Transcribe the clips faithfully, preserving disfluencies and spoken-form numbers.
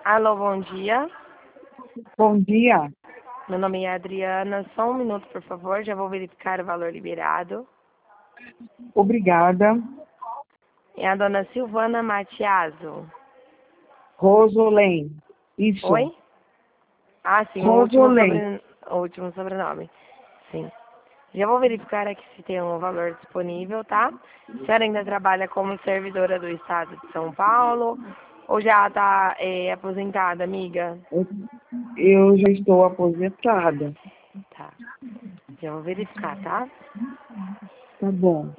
Alô, bom dia. Bom dia. Meu nome é Adriana. Só um minuto, por favor. Já vou verificar o valor liberado. Obrigada. É a dona Silvana Matiaso. Rosolém. Isso. Oi? Ah, sim, o último, Rosolém. sobre... o último sobrenome. Sim. Já vou verificar aqui se tem um valor disponível, tá? A senhora ainda trabalha como servidora do Estado de São Paulo ou já está é, aposentada, amiga? Eu já estou aposentada. Tá. Já vou verificar, tá? Tá bom.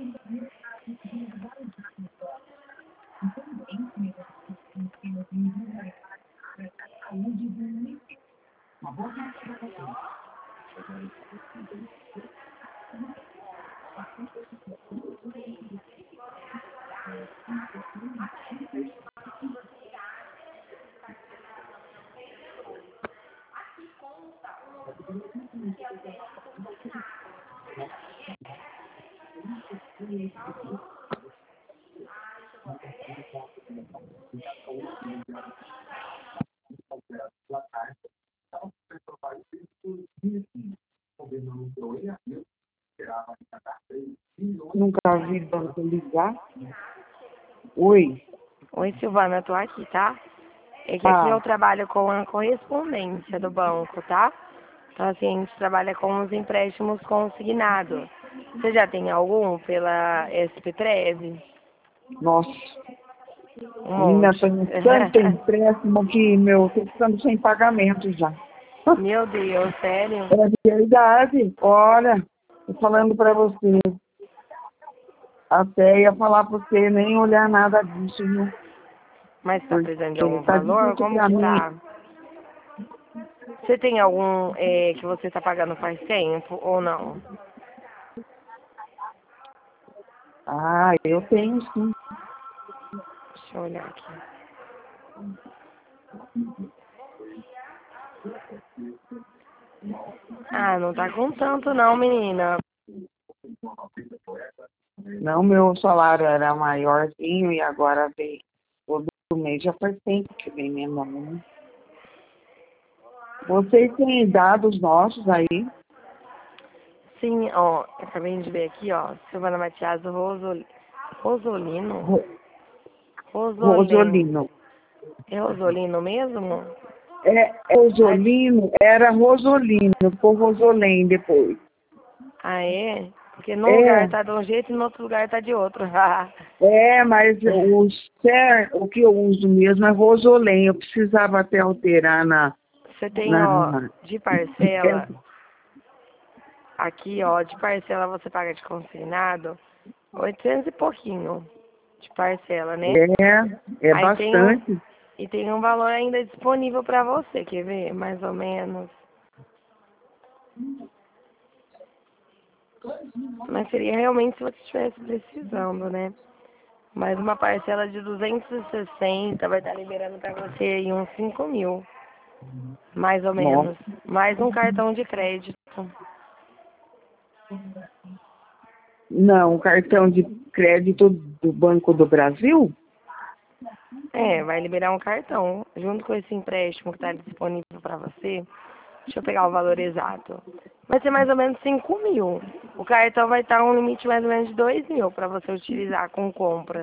Nunca vi banco ligar. Oi. Oi, Silvana, eu tô aqui, tá? É que aqui Ah, eu trabalho com a correspondência do banco, tá? Então, assim, a gente trabalha com os empréstimos consignados. Você já tem algum pela S P Treze? nossa. Um Menina, monte. tenho tanto empréstimo que, meu, estou ficando sem pagamento já. Meu Deus, sério? É verdade. Olha, tô falando para você. Até ia falar para você nem olhar nada disso, viu? Mas tá precisando de Porque algum tá valor? difícil Como para que mim. tá? Você tem algum é, que você tá pagando faz tempo ou não? Ah, eu tenho sim. Deixa eu olhar aqui. Ah, não tá com tanto não, menina. Não, meu salário era maiorzinho e agora vem todo mês, já faz tempo que vem menor, né? Vocês têm dados nossos aí? Sim, ó, eu acabei de ver aqui, ó. Silvana Matias Rosol... Rosolino? Ro- Rosolino. Rosolino. É Rosolino mesmo? É, é Ah, de- Rosolino, era Rosolino, ficou Rosolém depois. ah, é? Porque num lugar É, tá de um jeito e no outro lugar tá de outro. é, mas o, cer- o que eu uso mesmo é Rosolém. Eu precisava até alterar na, Você tem, ó, na, de parcela, aqui, ó, de parcela você paga de consignado oitocentos e pouquinho de parcela, né? é, é Aí tem um, bastante. e tem um valor ainda disponível pra você, quer ver? Mais ou menos. Mas seria realmente se você estivesse precisando, né? Mas uma parcela de duzentos e sessenta vai estar liberando pra você aí uns cinco mil, mais ou Nossa. menos. Mais um cartão de crédito. Não, cartão de crédito do Banco do Brasil? É, vai liberar um cartão. Junto com esse empréstimo que está disponível para você, deixa eu pegar o valor exato. Vai ser mais ou menos cinco mil. O cartão vai estar um limite mais ou menos de dois mil para você utilizar com compras.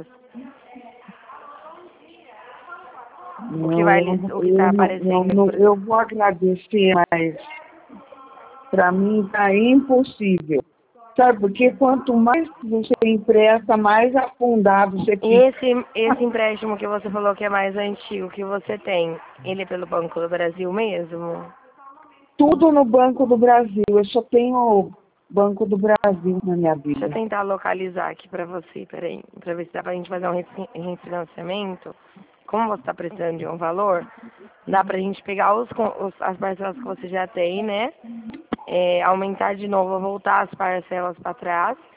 O que vai, Não, lis- o que está eu, não, não, aparecendo aqui, não- por eu exemplo. vou agradecer, mas para mim está impossível. Sabe, porque quanto mais você empresta, mais afundado você E fica. esse, esse empréstimo que você falou que é mais antigo, que você tem, ele é pelo Banco do Brasil mesmo? Tudo no Banco do Brasil. Eu só tenho Banco do Brasil na minha Deixa eu vida. tentar localizar aqui para você, peraí, para ver se dá para a gente fazer um refi- refinanciamento. Como você está precisando de um valor, dá para a gente pegar os, con- os- as parcelas que você já tem, né? É, aumentar de novo, voltar as parcelas para trás